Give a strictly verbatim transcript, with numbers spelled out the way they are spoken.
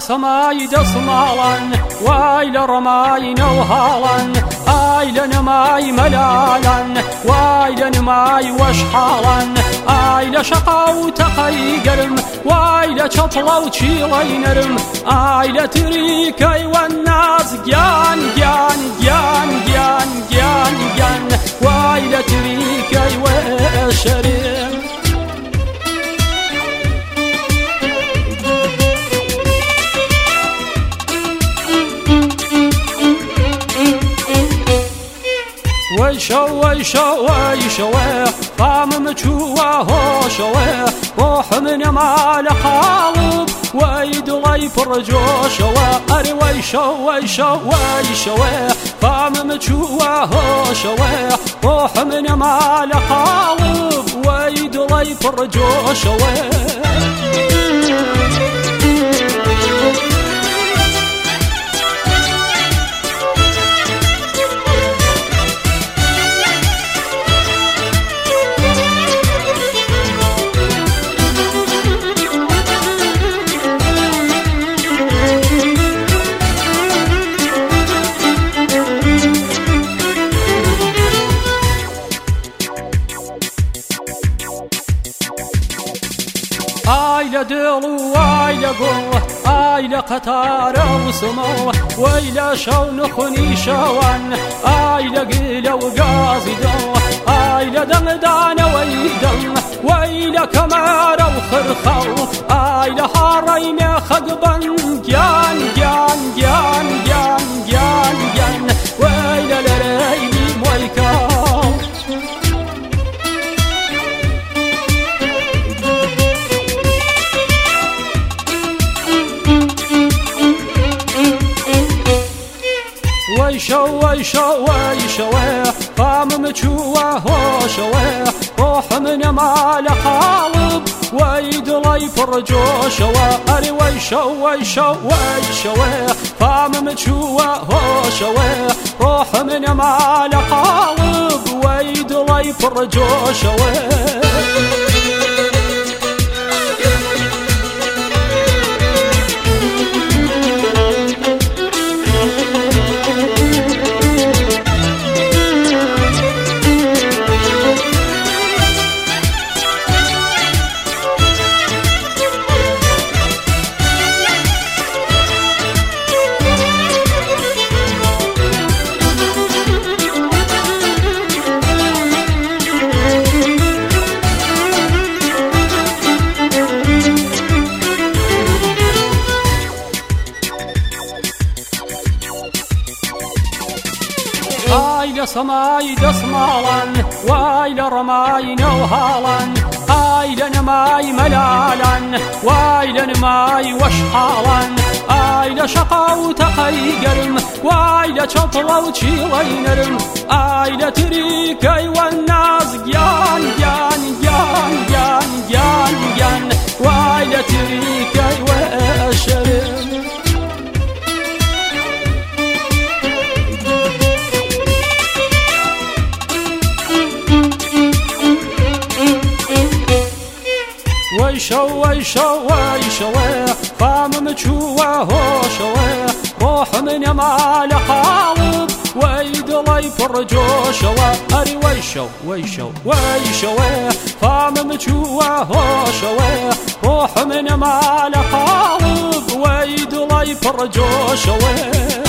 سماي دسمالا وايل رماين وهالا آيل نماي ملالا وايل نماي وشحالا آيل شقا وتقي قرم وايل شطلا وشيلي نرم آيل تريكي والناس جان جان جان جان جان جان وايل تريكي وشرم ويشو ويشو ويشو قام مجوا هو شوه روح من مال قالب ويد لي فرجو شوه اري ويشو ويشو ويشو قام مجوا هو شوه روح من مال قالب ويد لي فرجو شوه آيل دلو آيل قوة آيل قطار وسمو ويل شو نخني شوان آيل قيل وقازي دو آيل دمدان ويدم ويل كمار وخرخو آيل حارين خقبا جان جان جان جان جان جان ويل لريلي مويكا ويشو ويشو ويشو قام مجوا هو شوه روح من مال قالب ويد لي فرجو شوه اري ويشو ويشو ويشو قام مجوا هو شوه روح من مال قالب ويد لي فرجو شوه آيل سماي دسمالا وايل رماين وهالا آيل نماي ملالا وايل نماي وشحالا آيل شقا وتقي قرم وايل شطلا وشيلي نرم آيل تريكي والناس جان جان جان جان جان جان وايل تريكي وشرم ويشو ويشو ويشو قام مجوا هو شوه روح من مال قالب ويد لي فرجو شوه اري ويشو ويشو ويشو قام مجوا هو شوه روح من مال قالب ويد لي فرجو شوه